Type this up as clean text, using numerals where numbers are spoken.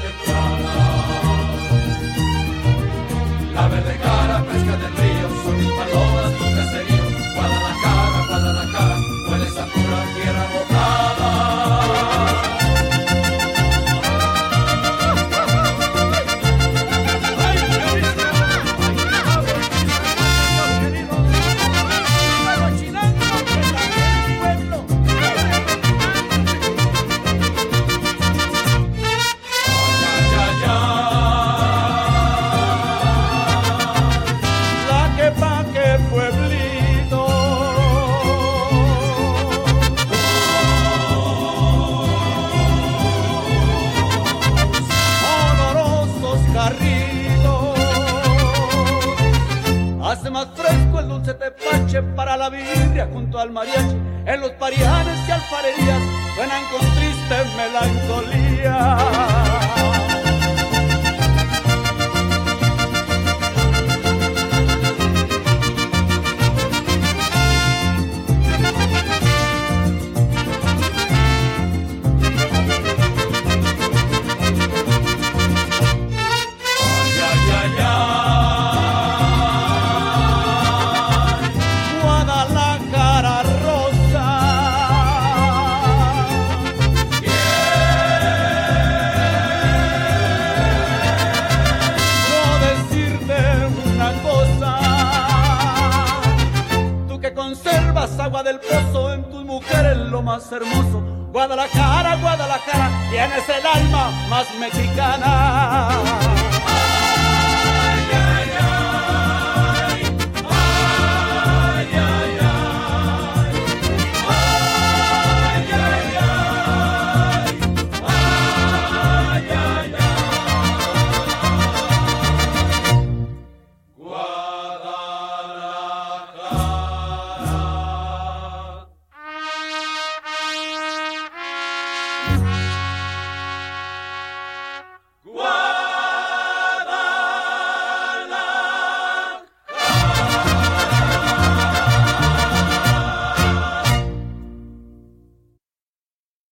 temprana. La verde cara, pesca del río, son mis palomas, tu caserío. Guadalajara, huele esa pura tierra botada. Más fresco el dulce tepache para la birria junto al mariachi. En los parianes y alfarerías suenan con triste melancolía. Agua del pozo, en tus mujeres lo más hermoso. Guadalajara, Guadalajara, tienes el alma más mexicana.